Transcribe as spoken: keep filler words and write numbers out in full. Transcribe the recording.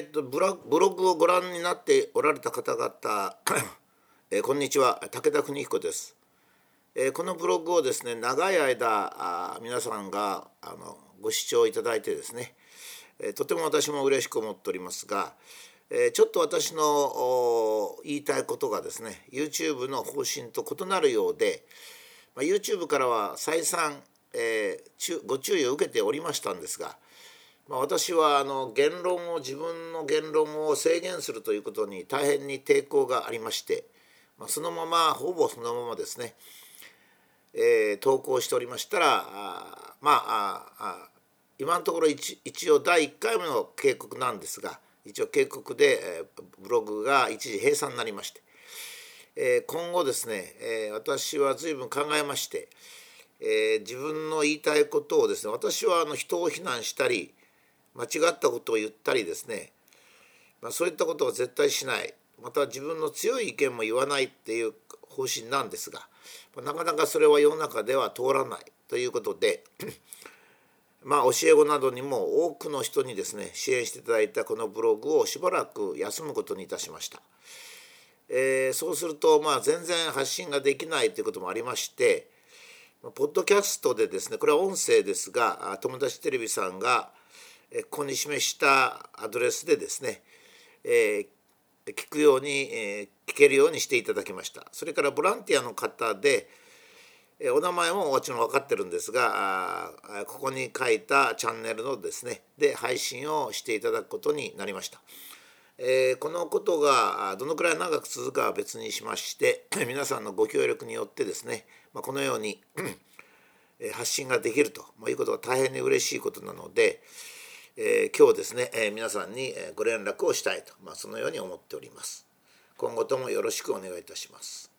ー、とブラブログをご覧になっておられた方々、えー、こんにちは、武田邦彦です。えー、このブログをですね、長い間あ皆さんがあのご視聴いただいてですね、えー、とても私も嬉しく思っておりますが、えー、ちょっと私の言いたいことがですね YouTube の方針と異なるようで、まあ、YouTube からは再三、えー、ご注意を受けておりましたんですが、まあ、私はあの言論を自分の言論を制限するということに大変に抵抗がありまして、まあ、そのままほぼそのままですね、えー、投稿しておりましたら、あまああ今のところ 一, 一応だいいっかいめの警告なんですが、一応警告で、えー、ブログが一時閉鎖になりまして、えー、今後ですね、えー、私は随分考えまして、えー、自分の言いたいことをですね、私はあの人を非難したり間違ったことを言ったりですね、まあ、そういったことは絶対しない、また自分の強い意見も言わないっていう方針なんですが、なかなかそれは世の中では通らないということでまあ教え子などにも多くの人にですね支援していただいたこのブログをしばらく休むことにいたしました。えー、そうするとまあ全然発信ができないということもありまして、ポッドキャストでですね、これは音声ですが、友達テレビさんがここに示したアドレスでですね、えー、聞くように、えー、聞けるようにしていただきました。それからボランティアの方で、えー、お名前ももちろん分かってるんですが、ここに書いたチャンネルのですねで配信をしていただくことになりました。えー、このことがどのくらい長く続くかは別にしまして皆さんのご協力によってですね、まあ、このように発信ができるということが大変に嬉しいことなので、えー、今日ですね、えー、皆さんにご連絡をしたいと、まあ、そのように思っております。今後ともよろしくお願いいたします。